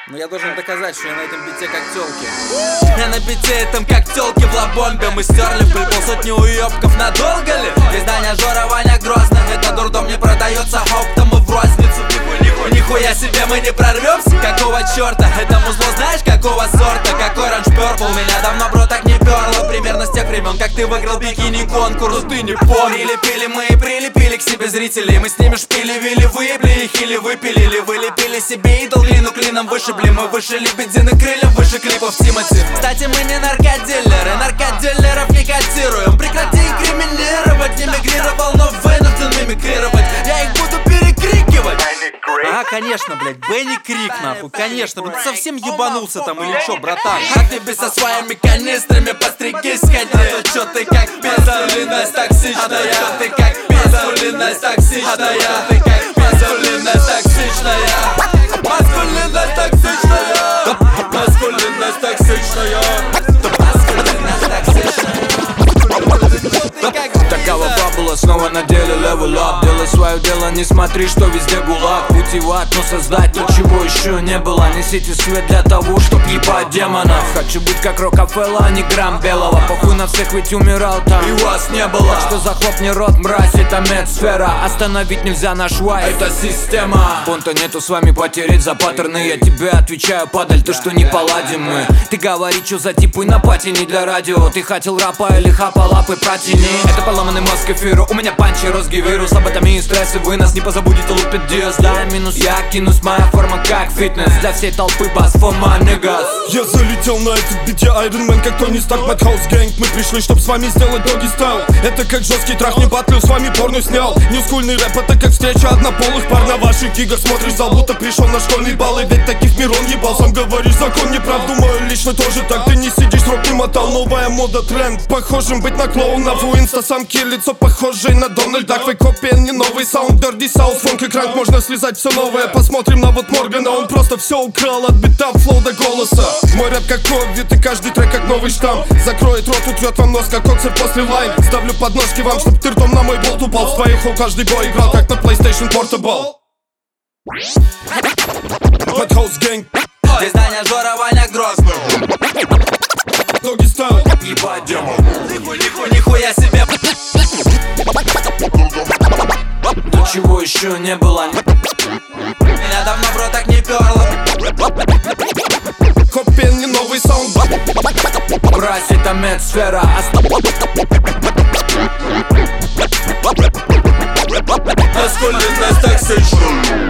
Но я должен доказать, что я на этом бите как тёлки. Я на бите этом как тёлки в лабомбе. Мы стерли пыль, полсотни уёбков, надолго ли? Издание Жора, Ваня Грозный. Это дурдом не продается оптом и в розницу. Нихуя себе мы не прорвемся. Какого черта? Это музло знаешь какого сорта? Какой ранж перпл? Меня давно, бро, так не перло. Примерно с тех времен, как ты выиграл бикини-конкурс. Ты не понял. Прилепили мы и прилепили к себе зрителей. Мы с ними шпили-вили, выебли их или выпилили. Вылепили себе идол, глину клином вышибли. Мы выше лебединых крыльев, выше клипов Тимати. Кстати, мы не наркодилеры, наркодилеров не котируем. Прекрати инкриминировать, не мигрировал, но вынужден мимикрировать. Я их буду перекрикивать. А, конечно, блядь, Бенни Крик, нахуй, конечно, блядь, ты совсем ебанулся там или чё, братан? А ты бы со своими канистрами постригись, сходи. А то чё ты как пизулиность токсичная, чё ты как пизулиность токсичная, ты как пизулиность токсичная. Маскулинность токсичная, маскулинность токсичная, маскулинность токсичная. Такова фабула, снова на деле level up. Делай свое дело, не смотри, что везде гулаг. Пути в ад, но создать то, чего еще не было. Несите свет для того, чтоб ебать демонов. Хочу быть как Рокфеллер, а не грамм белого. Похуй на всех, ведь умирал там и вас не было. Что захлопни рот, мразь, это медсфера. Остановить нельзя наш вайф, это система. Понта нету, с вами потереть за паттерны. Я тебе отвечаю, падаль, то что не поладим мы. Ты говори, что за типы на пати не для радио. Ты хотел рапа или хапа, лапы протяни. Это поломанный мозг эфиру, у меня панчи, розги вирус. Лоботомия и стрессы, вы нас не позабудете, лупит диас. Дай минус, я кинусь, моя форма как фитнес. Для всей толпы бас for my niggas. Я залетел на этот бите Iron Man, как Тони Старк, Madhouse Gang. Мы пришли, чтоб с вами сделать доги стайл. Это как жесткий трах, не батлю, с вами порно снял. Ньюскульный рэп, это как встреча однополых пар. На ваших гигах смотришь зал, будто пришел на школьный бал. И ведь таких мирон ебал, сам говоришь, закон неправ. Думаю, лично тоже так, ты не сидишь, рок не мотал. Новая мода, тренд, похожим быть на клоунов. У инстасамки лицо похожее на Дональд Дак. Вы копия, не новый саунд, Dirty South, фонк и кранк. Можно слезать все новое, посмотрим на вот Моргана. Он просто все украл, от бита, флоу до голоса. Мой рэп как ковид, и каждый трек как новый штамм. Закроет рот, утрет вам нос, как коксер после лайн. Ставлю подножки вам, чтоб ты ртом на мой болт упал. В твоих хол каждый бой играл, как на PlayStation Portable. Madhouse Gang. Издание Жора, Ваня Грозный. Доги стайл. Ебать демон. Нихуя себе. То, чего еще не было. Меня давно, бро, так не перло. Копия, не новый саунд. Брась, это медсфера. Маскулинность токсичная.